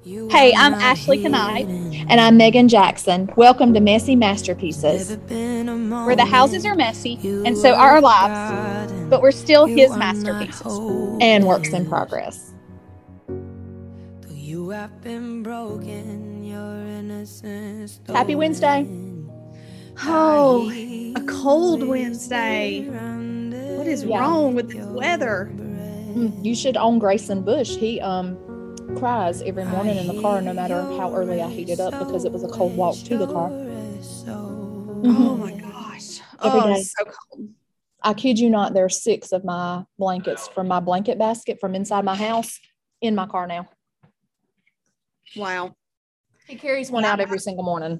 Hey, I'm Ashley Knight. And I'm Megan Jackson. Welcome to Messy Masterpieces, Where the houses are messy, and so are our lives, but we're still his masterpieces. and works in progress. Happy Wednesday. Oh, a cold Wednesday. What is wrong with this weather? You should own Grayson Bush. He cries every morning in the car, no matter how early I heat it up, because it was a cold walk to the car. Oh my gosh. Oh, it's so cold. I kid you not, there's 6 of my blankets from my blanket basket from inside my house in my car now. Wow. He carries one out every single morning.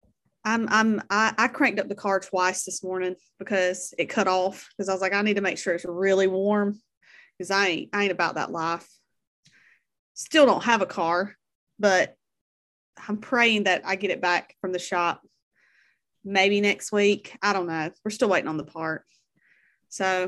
I cranked up the car twice this morning because it cut off, because I was like, I need to make sure it's really warm, because I ain't about that life. Still don't have a car, but I'm praying that I get it back from the shop maybe next week. I don't know. We're still waiting on the part. So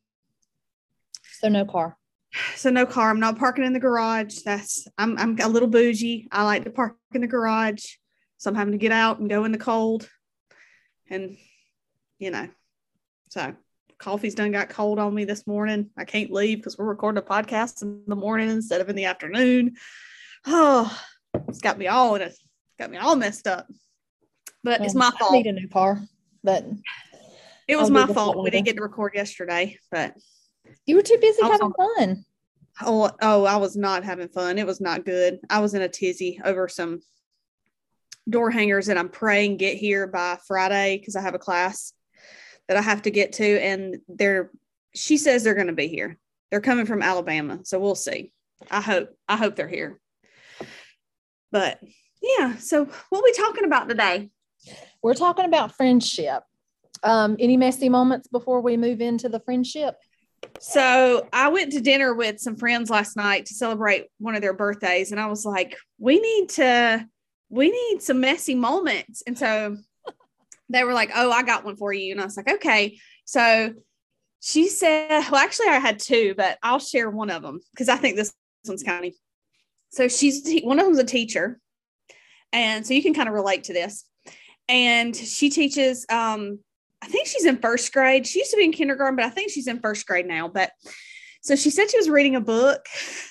no car. So no car. I'm not parking in the garage. I'm a little bougie. I like to park in the garage. So I'm having to get out and go in the cold. And, so coffee's done got cold on me this morning. I can't leave because we're recording a podcast in the morning instead of in the afternoon. Oh, it's got me all messed up. But it's my fault. I need a new car, but it was my fault. We didn't get to record yesterday, but you were too busy having fun. Oh, I was not having fun. It was not good. I was in a tizzy over some door hangers that I'm praying get here by Friday, because I have a class that I have to get to, and she says they're going to be here. They're coming from Alabama, so we'll see. I hope they're here. But yeah, so what are we talking about today? We're talking about friendship. Any messy moments before we move into the friendship? So I went to dinner with some friends last night to celebrate one of their birthdays, and I was like, we need some messy moments. And so they were like, oh, I got one for you. And I was like, okay. So she said, well, actually I had 2, but I'll share one of them because I think this one's kind of, so one of them's a teacher. And so you can kind of relate to this. And she teaches, I think she's in 1st grade. She used to be in kindergarten, but I think she's in 1st grade now. But so she said she was reading a book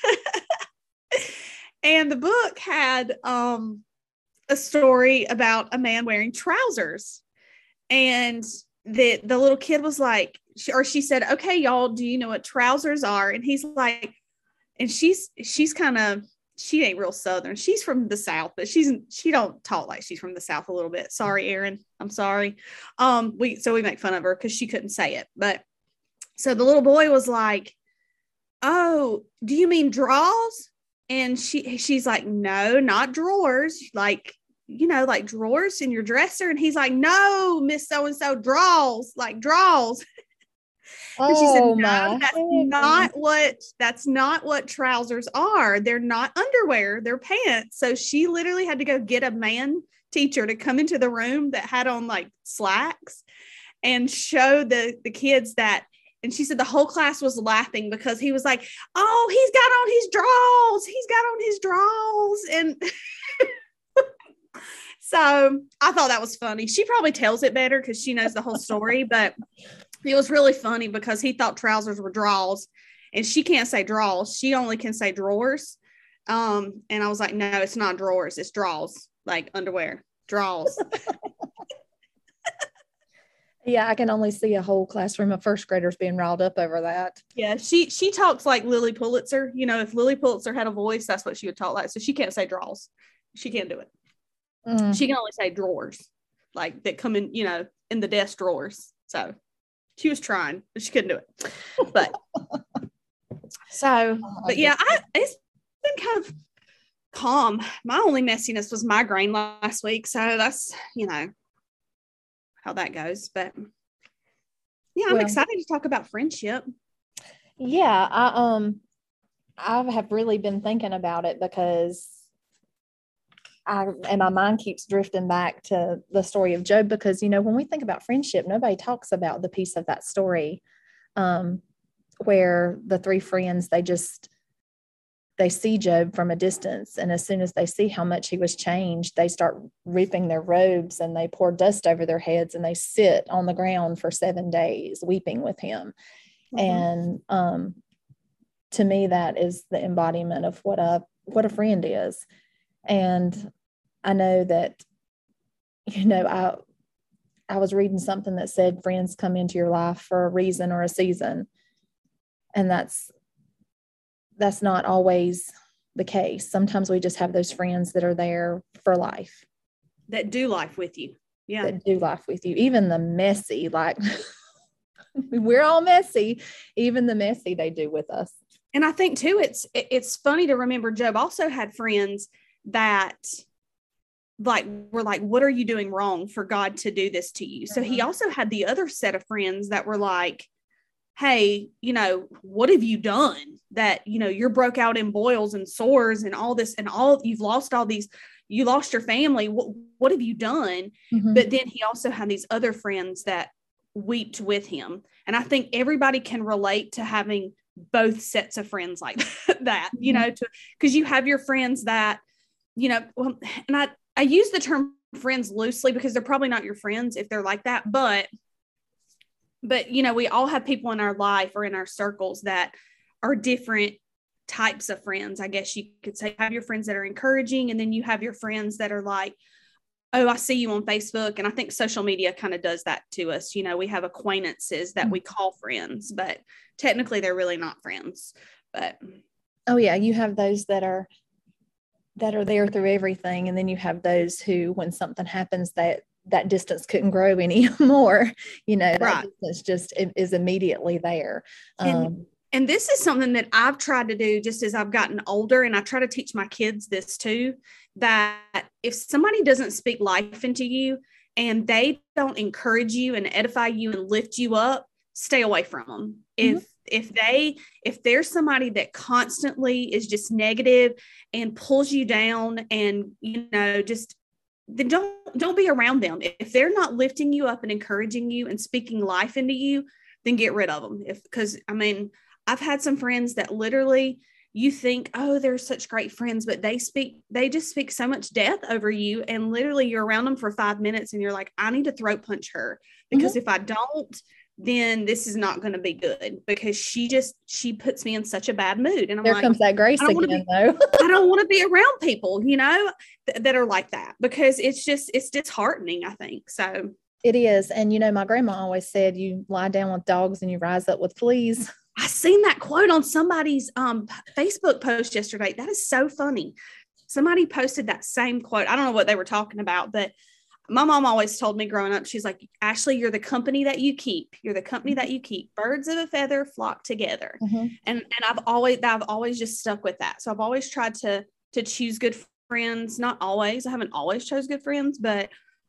and the book had, a story about a man wearing trousers, and the little kid was like, she said, okay, y'all, do you know what trousers are? And he's like, and she's kind of, she ain't real Southern. She's from the South, but she don't talk like she's from the South a little bit. Sorry, Erin. I'm sorry. We make fun of her because she couldn't say it. But so the little boy was like, oh, do you mean draws? And she's like, no, not drawers. Like, like drawers in your dresser. And he's like, no, Miss So-and-so, draws, like draws. And she said, no, that's not what trousers are. They're not underwear, they're pants. So she literally had to go get a man teacher to come into the room that had on like slacks and show the kids that. And she said the whole class was laughing because he was like, oh, he's got on his drawers. And so I thought that was funny. She probably tells it better because she knows the whole story, but it was really funny because he thought trousers were draws, and she can't say draws. She only can say drawers. And I was like, no, it's not drawers. It's draws, like underwear, draws. Yeah, I can only see a whole classroom of 1st graders being riled up over that. Yeah, she talks like Lily Pulitzer. If Lily Pulitzer had a voice, that's what she would talk like. So she can't say draws. She can't do it. She can only say drawers, like that come in, in the desk drawers. So she was trying, but she couldn't do it. But yeah, it's been kind of calm. My only messiness was migraine last week. So that's, how that goes. But yeah, I'm excited to talk about friendship. Yeah, I have really been thinking about it because my mind keeps drifting back to the story of Job, because, when we think about friendship, nobody talks about the piece of that story where the 3 friends, they they see Job from a distance. And as soon as they see how much he was changed, they start ripping their robes and they pour dust over their heads and they sit on the ground for 7 days weeping with him. And to me, that is the embodiment of what a friend is. And I know that, I was reading something that said friends come into your life for a reason or a season. And that's not always the case. Sometimes we just have those friends that are there for life. That do life with you. Yeah. That do life with you. Even the messy, like we're all messy. Even the messy they do with us. And I think too, it's funny to remember Job also had friends that were like, what are you doing wrong for God to do this to you? So he also had the other set of friends that were like, hey, what have you done that, you're broke out in boils and sores and all this and you've lost all these, you lost your family. What have you done? But then he also had these other friends that wept with him. And I think everybody can relate to having both sets of friends like that, because you have your friends that, and I use the term friends loosely because they're probably not your friends if they're like that, but we all have people in our life or in our circles that are different types of friends. I guess you could say you have your friends that are encouraging, and then you have your friends that are like, oh, I see you on Facebook. And I think social media kind of does that to us. We have acquaintances that we call friends, but technically they're really not friends. But oh yeah, you have those that are there through everything. And then you have those who, when something happens, that distance couldn't grow anymore. That distance just is immediately there. And this is something that I've tried to do just as I've gotten older. And I try to teach my kids this too, that if somebody doesn't speak life into you and they don't encourage you and edify you and lift you up, stay away from them. If there's somebody that constantly is just negative and pulls you down and, then don't be around them. If they're not lifting you up and encouraging you and speaking life into you, then get rid of them. Because I've had some friends that literally you think, oh, they're such great friends, but they just speak so much death over you. And literally you're around them for 5 minutes and you're like, I need to throat punch her because if I don't, then this is not going to be good, because she puts me in such a bad mood. And I'm there comes that grace again, though. I don't want to be around people, that are like that, because it's disheartening, I think. So it is. And, my grandma always said, you lie down with dogs and you rise up with fleas. I seen that quote on somebody's Facebook post yesterday. That is so funny. Somebody posted that same quote. I don't know what they were talking about, but my mom always told me growing up, she's like, Ashley, you're the company that you keep. You're the company that you keep. Birds of a feather flock together. And I've always just stuck with that. So I've always tried to choose good friends. Not always. I haven't always chose good friends, but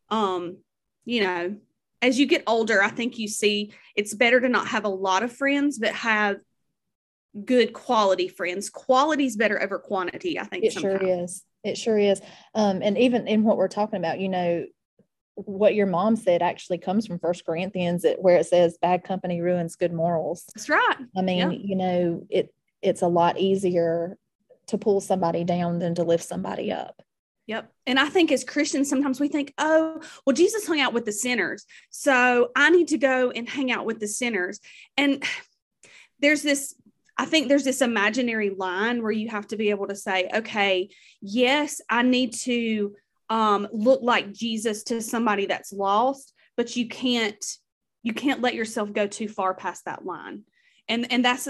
as you get older, I think you see it's better to not have a lot of friends, but have good quality friends. Quality is better over quantity, I think. It sure is. It sure is. And even in what we're talking about, what your mom said actually comes from 1 Corinthians, where it says bad company ruins good morals. That's right. It's a lot easier to pull somebody down than to lift somebody up. Yep. And I think as Christians, sometimes we think, oh, well, Jesus hung out with the sinners, so I need to go and hang out with the sinners. And there's this imaginary line where you have to be able to say, okay, yes, I need to look like Jesus to somebody that's lost, but you can't let yourself go too far past that line. And that's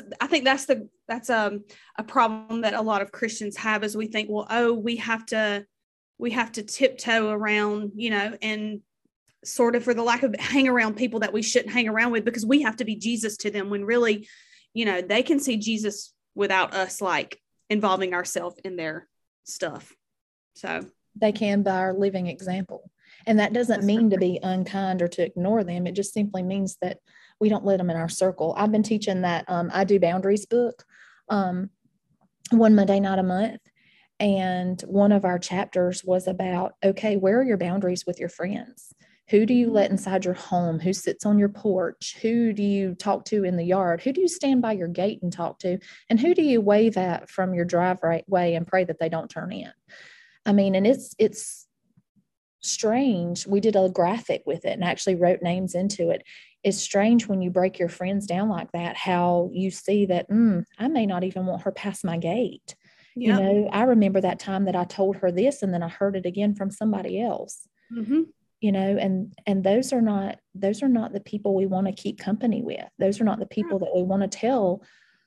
a problem that a lot of Christians have, is we think, well, oh, we have to tiptoe around, and sort of, for the lack of, hang around people that we shouldn't hang around with because we have to be Jesus to them, when really, they can see Jesus without us, like, involving ourselves in their stuff. So they can, by our living example. And that doesn't mean to be unkind or to ignore them. It just simply means that we don't let them in our circle. I've been teaching that I Do Boundaries book one Monday night a month. And one of our chapters was about, okay, where are your boundaries with your friends? Who do you let inside your home? Who sits on your porch? Who do you talk to in the yard? Who do you stand by your gate and talk to? And who do you wave at from your driveway and pray that they don't turn in? I mean, and it's strange. We did a graphic with it and actually wrote names into it. It's strange when you break your friends down like that, how you see that, I may not even want her past my gate. Yep. You know, I remember that time that I told her this, and then I heard it again from somebody else. Mm-hmm. You know, and those are not the people we want to keep company with. Those are not the people that we want to tell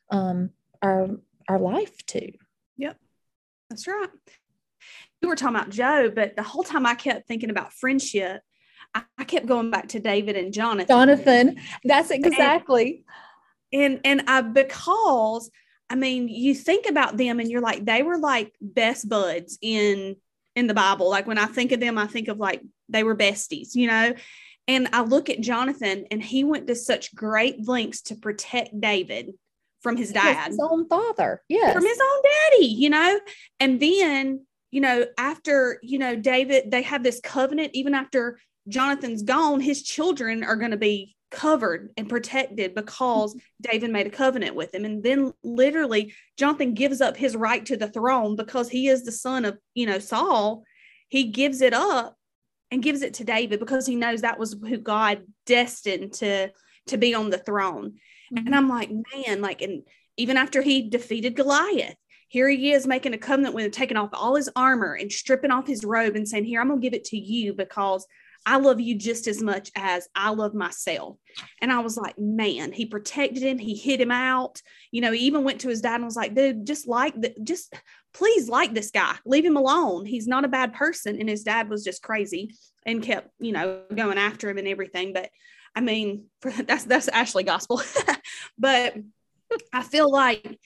our life to. Yep, that's right. We were talking about Job, but the whole time I kept thinking about friendship. I kept going back to David and Jonathan. That's exactly. And because I mean, you think about them and you're like, they were like best buds in the Bible. Like when I think of them, I think of like they were besties, you know. And I look at Jonathan, and he went to such great lengths to protect David from his dad, his own father, yes, from his own daddy, you know. And then, you know, after, you know, David, they have this covenant. Even after Jonathan's gone, his children are going to be covered and protected because David made a covenant with him. And then literally Jonathan gives up his right to the throne because he is the son of, you know, Saul. He gives it up and gives it to David because he knows that was who God destined to be on the throne. Mm-hmm. And I'm like, man, like, and even after he defeated Goliath, here he is making a covenant with him, taking off all his armor and stripping off his robe and saying, here, I'm going to give it to you because I love you just as much as I love myself. And I was like, man, he protected him. He hid him out. You know, he even went to his dad and was like, dude, just please like this guy. Leave him alone. He's not a bad person. And his dad was just crazy and kept, you know, going after him and everything. But I mean, that's Ashley gospel. But I feel like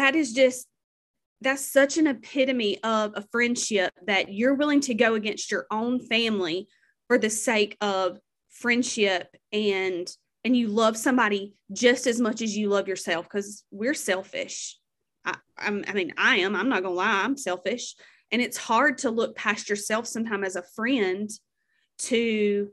that's such an epitome of a friendship that you're willing to go against your own family for the sake of friendship, and you love somebody just as much as you love yourself, because we're selfish. I mean, I'm not gonna lie, I'm selfish, and it's hard to look past yourself sometimes as a friend to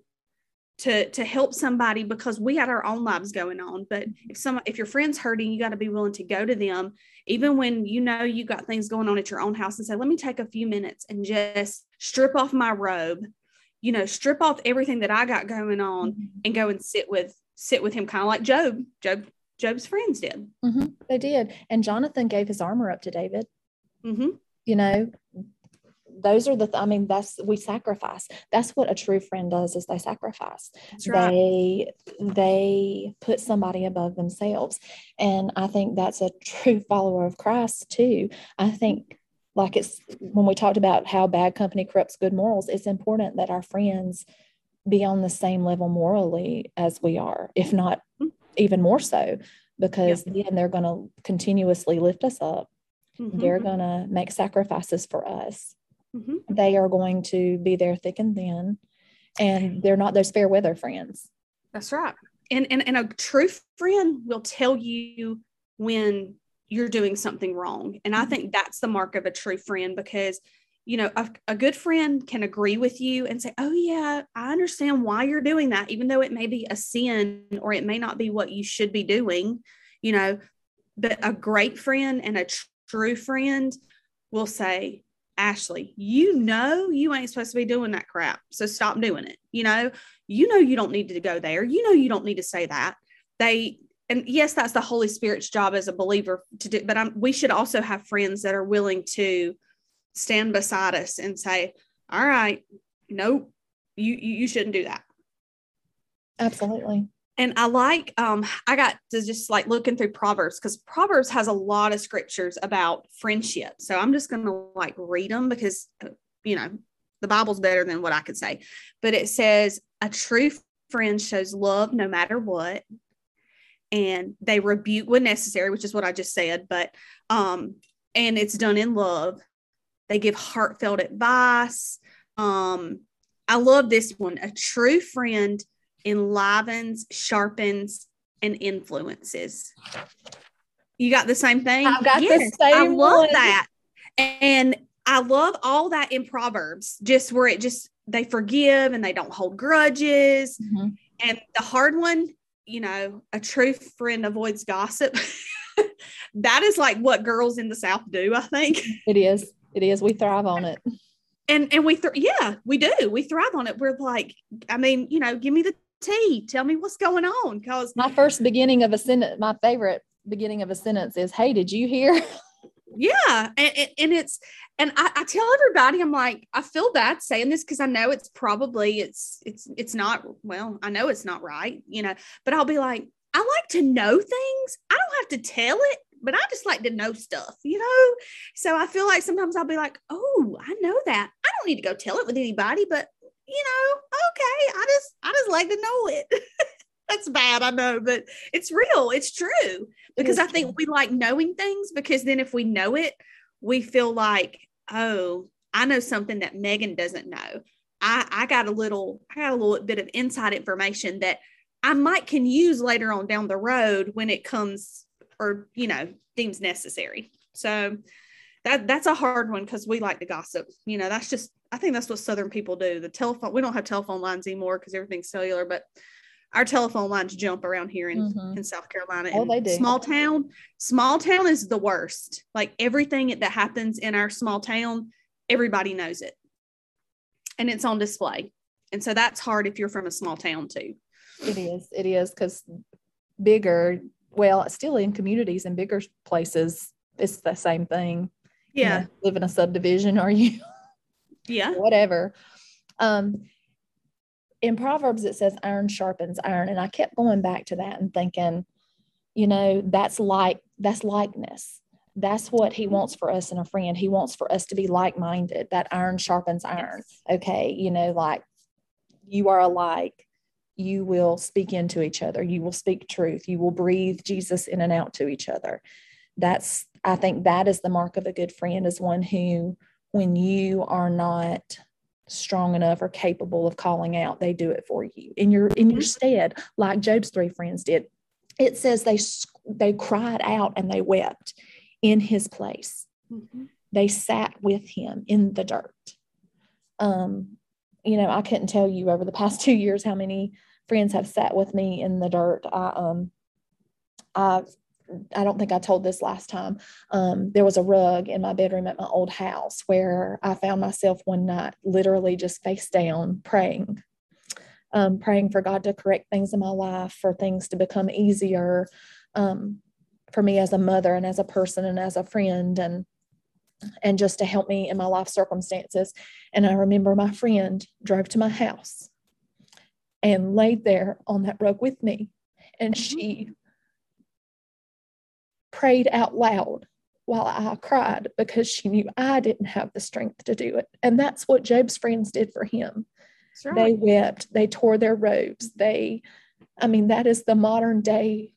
help somebody, because we had our own lives going on. But if your friend's hurting, you got to be willing to go to them, even when you know you got things going on at your own house, and say, let me take a few minutes and just strip off my robe, you know, strip off everything that I got going on, mm-hmm. and go and sit with him, kind of like Job's friends did. Mm-hmm. They did. And Jonathan gave his armor up to David. Mm-hmm. You know, those are we sacrifice. That's what a true friend does, is they sacrifice. That's right. They put somebody above themselves. And I think that's a true follower of Christ too. I think, like it's when we talked about how bad company corrupts good morals, it's important that our friends be on the same level morally as we are, if not even more so, because then they're going to continuously lift us up. Mm-hmm. They're going to make sacrifices for us. Mm-hmm. They are going to be there thick and thin, and they're not those fair weather friends. That's right. And a true friend will tell you when you're doing something wrong. And I think that's the mark of a true friend, because, you know, a good friend can agree with you and say, oh yeah, I understand why you're doing that, even though it may be a sin or it may not be what you should be doing, you know. But a great friend and a true friend will say, Ashley, you know, you ain't supposed to be doing that crap, so stop doing it. You know you don't need to go there. You know you don't need to say that. And yes, that's the Holy Spirit's job as a believer to do, but we should also have friends that are willing to stand beside us and say, all right, nope, you shouldn't do that. Absolutely. And I like, I got to just like looking through Proverbs, because Proverbs has a lot of scriptures about friendship. So I'm just going to like read them, because, you know, the Bible's better than what I could say. But it says, a true friend shows love no matter what, and they rebuke when necessary, which is what I just said. But, and it's done in love. They give heartfelt advice. I love this one. A true friend enlivens, sharpens, and influences. You got the same thing? I've got the same. I love that. And I love all that in Proverbs, just where it just they forgive and they don't hold grudges. Mm-hmm. And the hard one, a true friend avoids gossip. That is like what girls in the South do, I think. It is. We thrive on it. And we we do. We thrive on it. We're like, give me the tea. Tell me what's going on. Because my favorite beginning of a sentence is, "Hey, did you hear?" Yeah. And I tell everybody, I'm like, I feel bad saying this because I know it's probably, it's not, well, I know it's not right, but I'll be like, I like to know things. I don't have to tell it, but I just like to know stuff, So I feel like sometimes I'll be like, oh, I know that. I don't need to go tell it with anybody, but okay. I just like to know it. That's bad, I know, but it's real. It's true. Because I think we like knowing things, because then if we know it, we feel like, oh, I know something that Megan doesn't know. I got a little bit of inside information that I can use later on down the road when it comes or, deems necessary. So that's a hard one because we like to gossip. I think that's what Southern people do. The telephone, we don't have telephone lines anymore because everything's cellular, but our telephone lines jump around here in South Carolina. Oh, they do. Small town is the worst. Like everything that happens in our small town, everybody knows it. And it's on display. And so that's hard if you're from a small town too. It is because still in communities and bigger places, it's the same thing. Yeah. Live in a subdivision, are you? Yeah. Whatever. In Proverbs, it says iron sharpens iron. And I kept going back to that and thinking, that's likeness. That's what he wants for us in a friend. He wants for us to be like-minded. That iron sharpens iron. Yes. Okay. Like you are alike. You will speak into each other. You will speak truth. You will breathe Jesus in and out to each other. I think that is the mark of a good friend, is one who, when you are not strong enough or capable of calling out, they do it for you in your stead, like Job's 3 friends did. It says they cried out and they wept in his place. Mm-hmm. They sat with him in the dirt. I couldn't tell you over the past 2 years how many friends have sat with me in the dirt. I don't think I told this last time. There was a rug in my bedroom at my old house where I found myself one night literally just face down praying for God to correct things in my life, for things to become easier for me as a mother and as a person and as a friend, and just to help me in my life circumstances. And I remember my friend drove to my house and laid there on that rug with me, and she prayed out loud while I cried, because she knew I didn't have the strength to do it. And that's what Job's friends did for him. Right. They wept, they tore their robes. That is the modern day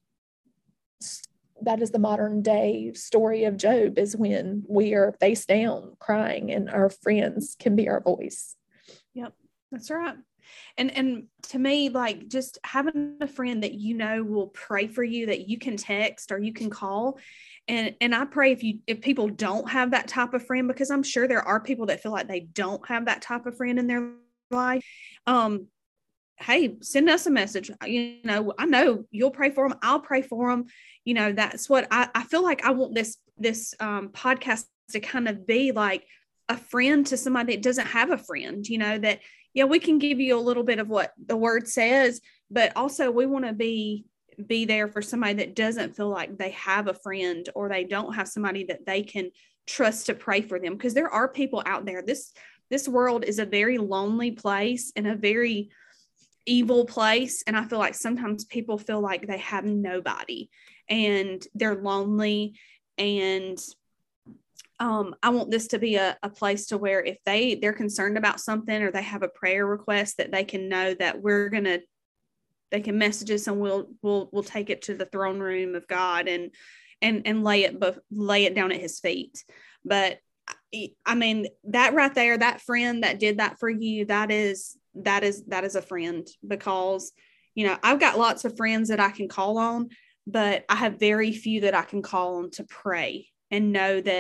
story of Job, is when we are face down crying and our friends can be our voice. Yep, that's right. And to me, like, just having a friend that will pray for you, that you can text or you can call. And I pray if people don't have that type of friend, because I'm sure there are people that feel like they don't have that type of friend in their life. Hey, send us a message. I know you'll pray for them. I'll pray for them. That's what I feel like. I want this podcast to kind of be like a friend to somebody that doesn't have a friend, that, we can give you a little bit of what the word says, but also we want to be there for somebody that doesn't feel like they have a friend, or they don't have somebody that they can trust to pray for them. Because there are people out there. This world is a very lonely place and a very evil place. And I feel like sometimes people feel like they have nobody and they're lonely. And I want this to be a place to where if they're concerned about something, or they have a prayer request, that they can know that they can message us, and we'll take it to the throne room of God and lay it down at his feet. But that right there, that friend that did that for you, that is a friend. Because, I've got lots of friends that I can call on, but I have very few that I can call on to pray and know that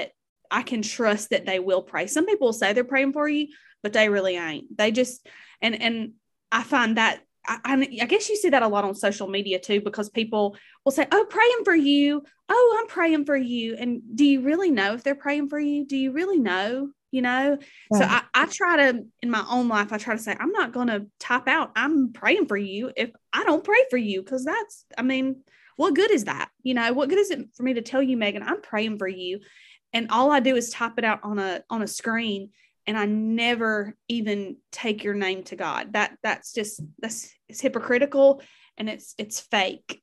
I can trust that they will pray. Some people say they're praying for you, but they really ain't. They just, and I find that, I guess you see that a lot on social media too, because people will say, oh, praying for you. Oh, I'm praying for you. And do you really know if they're praying for you? Do you really know? You know? Right. So I try to, in my own life, I try to say, I'm not going to type out, I'm praying for you if I don't pray for you. Cause that's, I mean, what good is that? You know, what good is it for me to tell you, Megan, I'm praying for you? And all I do is type it out on a screen. And I never even take your name to God. That's it's hypocritical, and it's fake.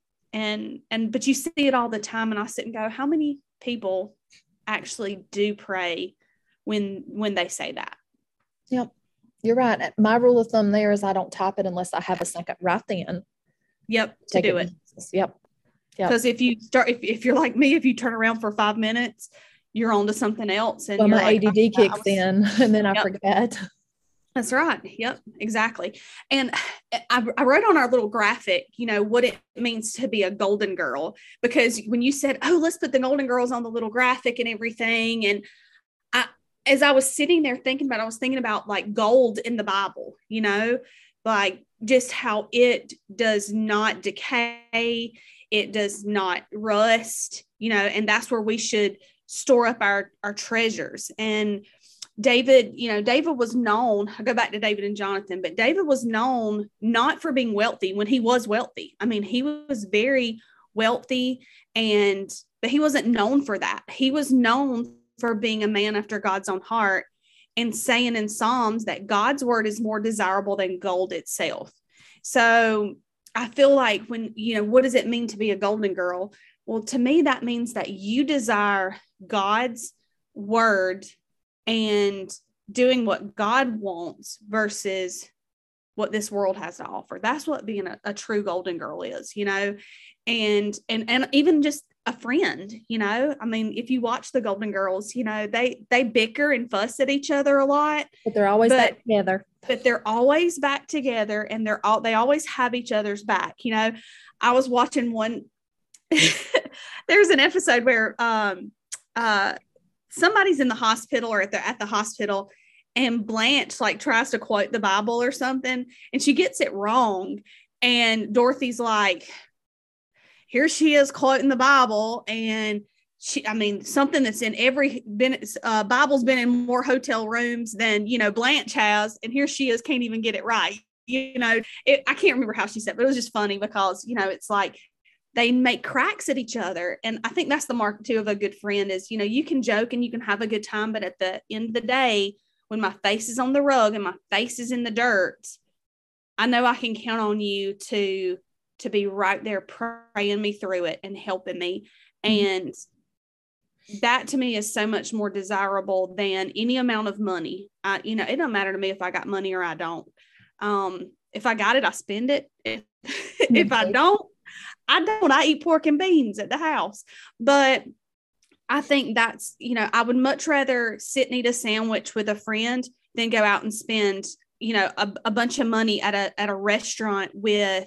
But you see it all the time. And I sit and go, how many people actually do pray when they say that? Yep. You're right. My rule of thumb there is I don't type it unless I have a second right then. Yep. To do it. Yep. Because if you're like me, if you turn around for 5 minutes, you're on to something else. And my ADD kicks in and then I forget. That's right. Yep, exactly. And I wrote on our little graphic, you know, what it means to be a golden girl, because when you said, oh, let's put the golden girls on the little graphic and everything. And as I was sitting there thinking about it, I was thinking about like gold in the Bible, you know, like just how it does not decay. It does not rust, you know, and that's where we should store up our treasures. And David was known, I go back to David and Jonathan, but David was known not for being wealthy when he was wealthy. I mean, he was very wealthy, but he wasn't known for that. He was known for being a man after God's own heart, and saying in Psalms that God's word is more desirable than gold itself. So I feel like when, you know, what does it mean to be a golden girl? Well, to me, that means that you desire God's word and doing what God wants versus what this world has to offer. That's what being a true golden girl is, you know, and even just a friend, you know. I mean, if you watch the Golden Girls, you know, they bicker and fuss at each other a lot, but they're always back together. But they're always back together, and they always have each other's back. You know, I was watching one. There's an episode where somebody's in the hospital or at the hospital, and Blanche like tries to quote the Bible or something, and she gets it wrong. And Dorothy's like, here she is quoting the Bible, and something that's in Bible's been in more hotel rooms than, you know, Blanche has, and here she is, can't even get it right. You know, I can't remember how she said, but it was just funny because, you know, it's like they make cracks at each other. And I think that's the mark too of a good friend is, you know, you can joke and you can have a good time, but at the end of the day, when my face is on the rug and my face is in the dirt, I know I can count on you to be right there praying me through it and helping me. And that to me is so much more desirable than any amount of money. You know, it don't matter to me if I got money or I don't. If I got it, I spend it. If I don't, I eat pork and beans at the house. But I think that's, you know, I would much rather sit and eat a sandwich with a friend than go out and spend, you know, a bunch of money at a restaurant with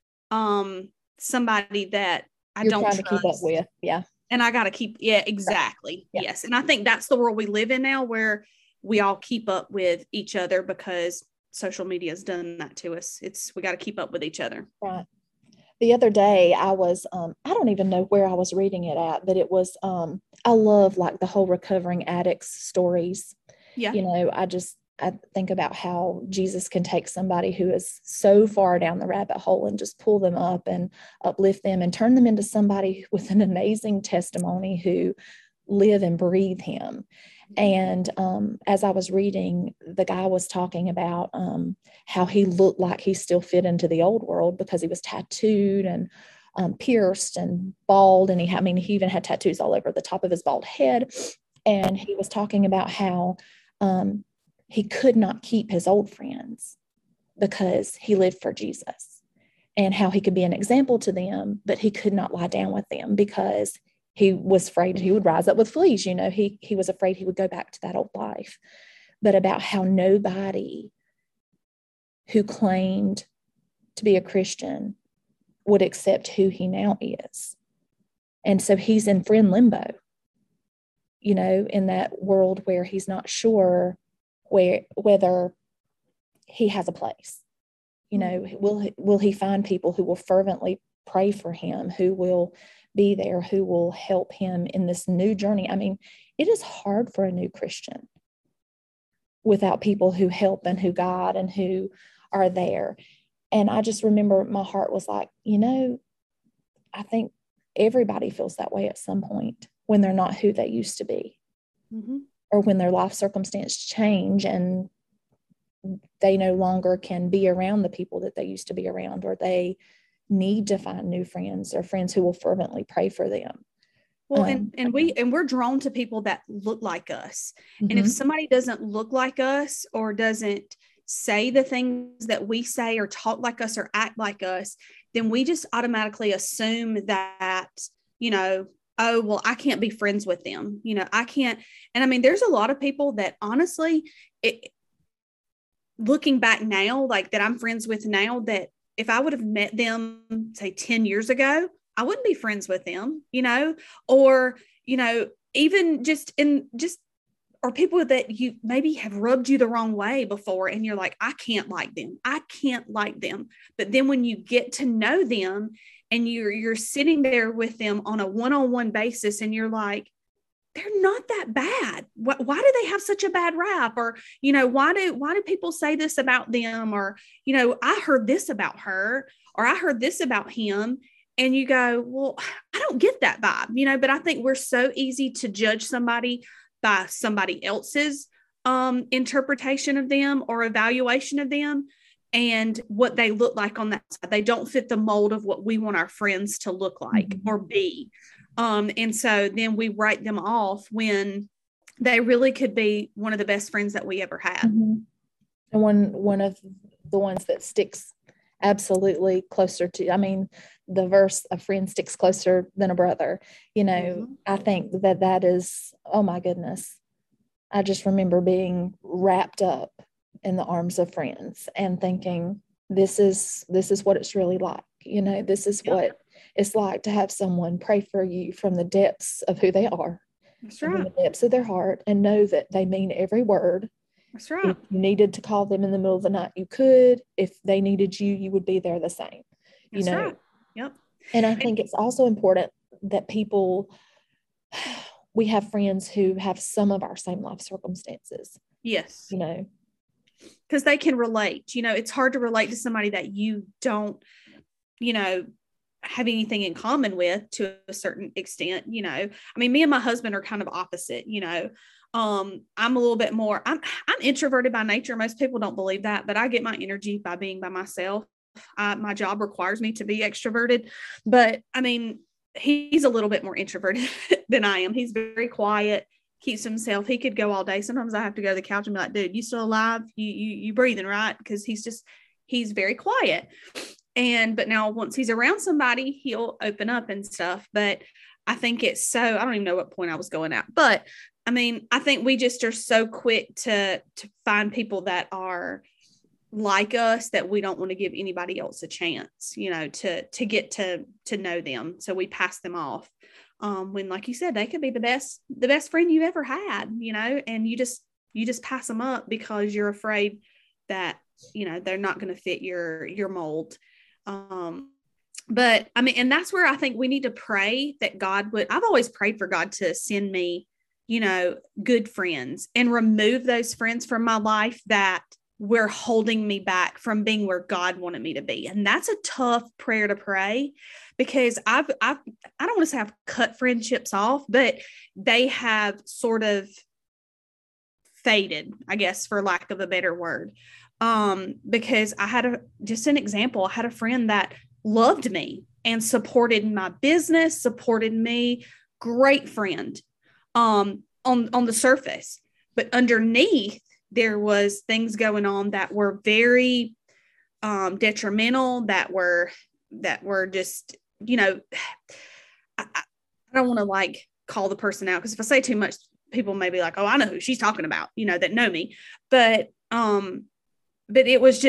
somebody that You're don't trying trust. To keep up with. Yeah. And I got to keep, yeah, exactly. Yeah. Yes. And I think that's the world we live in now, where we all keep up with each other because social media has done that to us. We got to keep up with each other. Right. The other day I was, I don't even know where I was reading it at, but it was, I love like the whole recovering addicts stories. Yeah. You know, I think about how Jesus can take somebody who is so far down the rabbit hole and just pull them up and uplift them and turn them into somebody with an amazing testimony who live and breathe him. And as I was reading, the guy was talking about how he looked like he still fit into the old world because he was tattooed and pierced and bald. And he even had tattoos all over the top of his bald head. And he was talking about how he could not keep his old friends because he lived for Jesus, and how he could be an example to them, but he could not lie down with them because he was afraid he would rise up with fleas. You know, he was afraid he would go back to that old life. But about how nobody who claimed to be a Christian would accept who he now is. And so he's in friend limbo. in that world where he's not sure whether he has a place. Will he find people who will fervently pray for him, who will be there, who will help him in this new journey? I mean, it is hard for a new Christian without people who help and who guide and who are there. And I just remember my heart was like, I think everybody feels that way at some point when they're not who they used to be, or when their life circumstances change and they no longer can be around the people that they used to be around, or they need to find new friends or friends who will fervently pray for them. Well, and we're drawn to people that look like us. And if somebody doesn't look like us or doesn't say the things that we say or talk like us or act like us, then we just automatically assume that, oh, well, I can't be friends with them. I can't. And I mean, there's a lot of people that honestly, looking back now, like that I'm friends with now, that if I would have met them, say 10 years ago, I wouldn't be friends with them, or, even or people that you maybe have rubbed you the wrong way before. And you're like, I can't like them. I can't like them. But then when you get to know them and you're sitting there with them on a one-on-one basis, and you're like, they're not that bad. Why do they have such a bad rap? Or, why do people say this about them? Or, I heard this about her, or I heard this about him. And you go, well, I don't get that vibe, but I think we're so easy to judge somebody by somebody else's interpretation of them or evaluation of them and what they look like on that side. They don't fit the mold of what we want our friends to look like or be. And so then we write them off when they really could be one of the best friends that we ever had. And one of the ones that sticks absolutely closer to, I mean, the verse, a friend sticks closer than a brother, I think that is, oh my goodness. I just remember being wrapped up in the arms of friends and thinking, this is what it's really like. This is what it's like to have someone pray for you from the depths of who they are. That's right. From the depths of their heart, and know that they mean every word. That's right. If you needed to call them in the middle of the night, you could. If they needed you, you would be there the same. That's right. Yep. And I think it's also important that we have friends who have some of our same life circumstances. Yes. Because they can relate. It's hard to relate to somebody that you don't, have anything in common with to a certain extent. I mean, me and my husband are kind of opposite. I'm a little bit more, I'm introverted by nature. Most people don't believe that, but I get my energy by being by myself. My job requires me to be extroverted, but I mean, he's a little bit more introverted than I am. He's very quiet, keeps himself. He could go all day. Sometimes I have to go to the couch and be like, dude, you still alive? You breathing, right? Because he's very quiet. But now once he's around somebody, he'll open up and stuff. But I think it's I don't even know what point I was going at, but I mean, I think we just are so quick to find people that are like us that we don't want to give anybody else a chance, to get to know them. So we pass them off. When, like you said, they could be the best friend you've ever had, and you just pass them up because you're afraid that, they're not going to fit your mold. But I mean, and that's where I think we need to pray that God I've always prayed for God to send me, good friends and remove those friends from my life that were holding me back from being where God wanted me to be. And that's a tough prayer to pray, because I don't want to say I've cut friendships off, but they have sort of faded, I guess, for lack of a better word. Because I had just an example. I had a friend that loved me and supported my business, supported me, great friend, on the surface, but underneath there was things going on that were very, detrimental, that were just, I don't want to like call the person out, because if I say too much, people may be like, oh, I know who she's talking about, that know me. But it was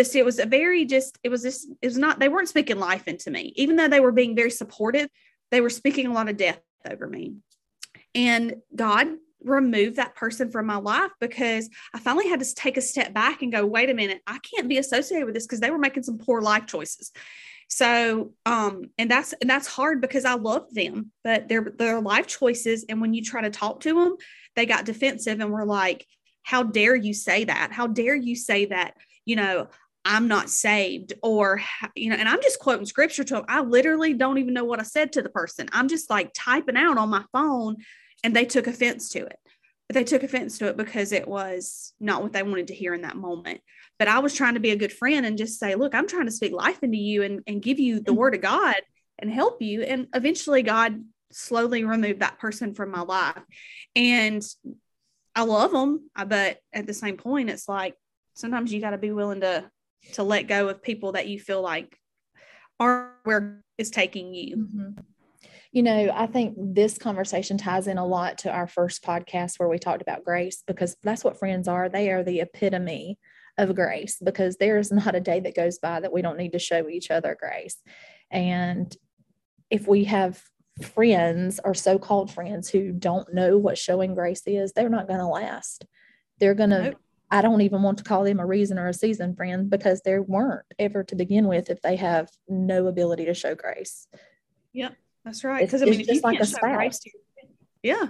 not, they weren't speaking life into me. Even though they were being very supportive, they were speaking a lot of death over me. And God remove that person from my life, because I finally had to take a step back and go, wait a minute, I can't be associated with this, because they were making some poor life choices. So, and that's hard, because I love them, but they're life choices. And when you try to talk to them, they got defensive and were like, how dare you say that? How dare you say that, I'm not saved, or, and I'm just quoting scripture to them. I literally don't even know what I said to the person. I'm just like typing out on my phone, and they took offense to it. They took offense to it because it was not what they wanted to hear in that moment. But I was trying to be a good friend and just say, look, I'm trying to speak life into you and give you the word of God and help you. And eventually God slowly removed that person from my life. And I love them. But at the same point, it's like, sometimes you got to be willing to let go of people that you feel like aren't where it's taking you. Mm-hmm. I think this conversation ties in a lot to our first podcast where we talked about grace, because that's what friends are. They are the epitome of grace, because there is not a day that goes by that we don't need to show each other grace. And if we have friends or so-called friends who don't know what showing grace is, they're not going to last. They're going to, I don't even want to call them a reason or a seasoned friend, because they weren't ever to begin with if they have no ability to show grace. Yep, that's right. Because It's just like a spouse. Yeah.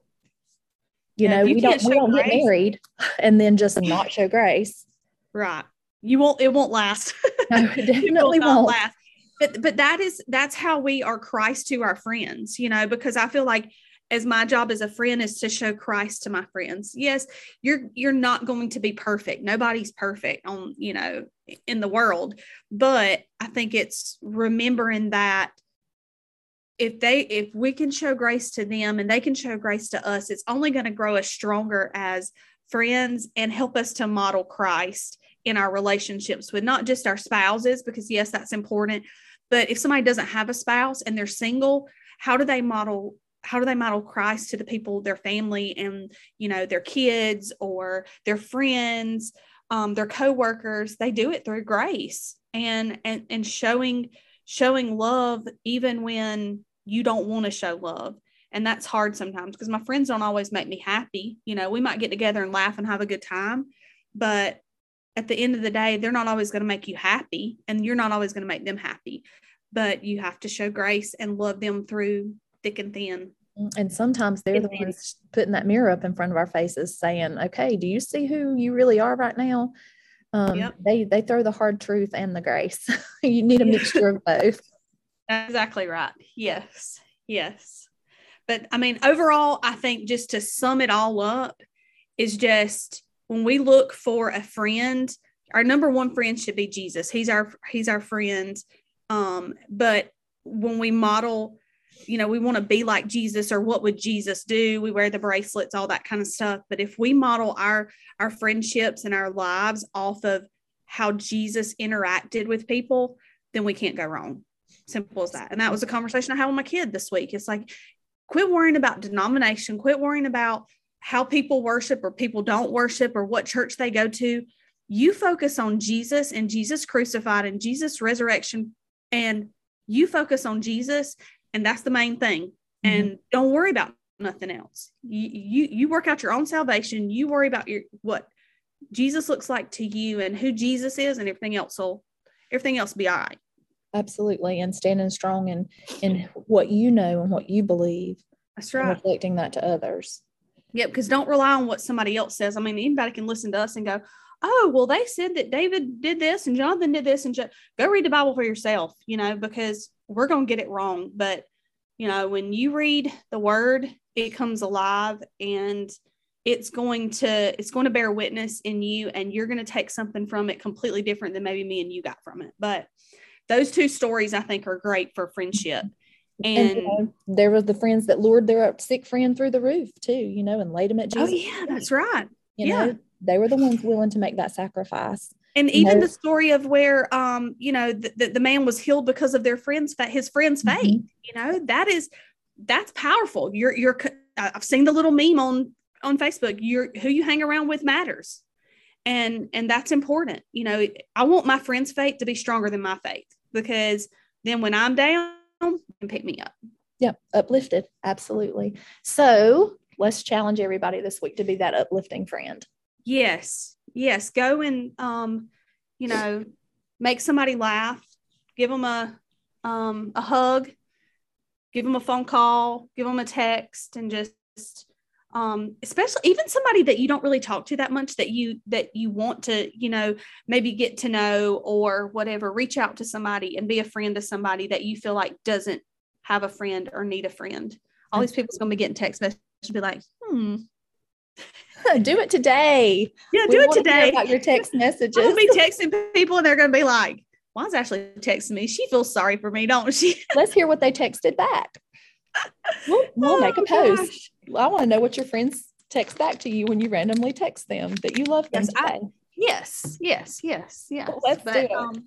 We don't get married and then just not show grace. Right. It won't last. No, it definitely won't last. But that's how we are Christ to our friends, because I feel like, as my job as a friend is to show Christ to my friends. Yes, you're not going to be perfect. Nobody's perfect in the world. But I think it's remembering that if we can show grace to them and they can show grace to us, it's only going to grow us stronger as friends and help us to model Christ in our relationships with not just our spouses, because yes, that's important. But if somebody doesn't have a spouse and they're single, how do they model Christ to the people, their family, and, their kids or their friends, their coworkers? They do it through grace and showing love, even when you don't want to show love. And that's hard sometimes, because my friends don't always make me happy. We might get together and laugh and have a good time, but at the end of the day, they're not always going to make you happy, and you're not always going to make them happy. But you have to show grace and love them through thick and thin. And sometimes they're the ones putting that mirror up in front of our faces saying, okay, do you see who you really are right now? Yep. They throw the hard truth and the grace. You need a mixture of both. That's exactly right. Yes. But I mean, overall, I think just to sum it all up is just, when we look for a friend, our number one friend should be Jesus. He's our friend. But when we model, we want to be like Jesus, or what would Jesus do? We wear the bracelets, all that kind of stuff. But if we model our friendships and our lives off of how Jesus interacted with people, then we can't go wrong. Simple as that. And that was a conversation I had with my kid this week. It's like, quit worrying about denomination, quit worrying about how people worship or people don't worship or what church they go to. You focus on Jesus and Jesus crucified and Jesus resurrection, and you focus on Jesus, and that's the main thing. Mm-hmm. And don't worry about nothing else. You work out your own salvation. You worry about what Jesus looks like to you and who Jesus is, and everything else will be all right. Absolutely. And standing strong in what you know and what you believe. That's right. And reflecting that to others. Yeah, because don't rely on what somebody else says. I mean, anybody can listen to us and go, oh, well, they said that David did this and Jonathan did this, and go read the Bible for yourself, because we're going to get it wrong. But, when you read the word, it comes alive, and it's going to bear witness in you, and you're going to take something from it completely different than maybe me and you got from it. But those two stories, I think, are great for friendship. And there were the friends that lured their sick friend through the roof too, and laid him at Jesus. Oh yeah, that's right. They were the ones willing to make that sacrifice. And even the story of where, the man was healed because of his friend's faith. Mm-hmm. That's powerful. I've seen the little meme on Facebook. Who you hang around with matters. And that's important. I want my friend's faith to be stronger than my faith, because then when I'm down, you can pick me up. Yeah. Uplifted. Absolutely. So let's challenge everybody this week to be that uplifting friend. Yes. Go and, make somebody laugh, give them a hug, give them a phone call, give them a text, and just, especially even somebody that you don't really talk to that much, that you want to, maybe get to know or whatever, reach out to somebody and be a friend to somebody that you feel like doesn't have a friend or need a friend. All these people's going to be getting text messages and be like, do it today. Yeah, do it today. About your text messages. I'll be texting people and they're going to be like, why is Ashley texting me? She feels sorry for me, don't she? Let's hear what they texted back. We'll make a post. Gosh. I want to know what your friends text back to you when you randomly text them that you love them today. Yes. Well, let's do it.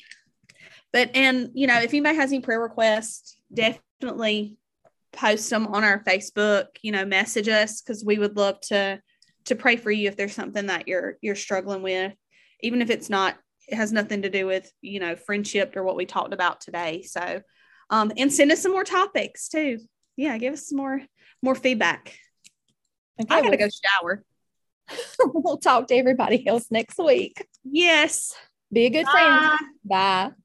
If anybody has any prayer requests, definitely post them on our Facebook, message us, because we would love to pray for you if there's something that you're struggling with, even if it has nothing to do with, friendship or what we talked about today. So, and send us some more topics too. Yeah. Give us some more feedback. Okay, I gotta go shower. We'll talk to everybody else next week. Yes. Be a good friend. Bye.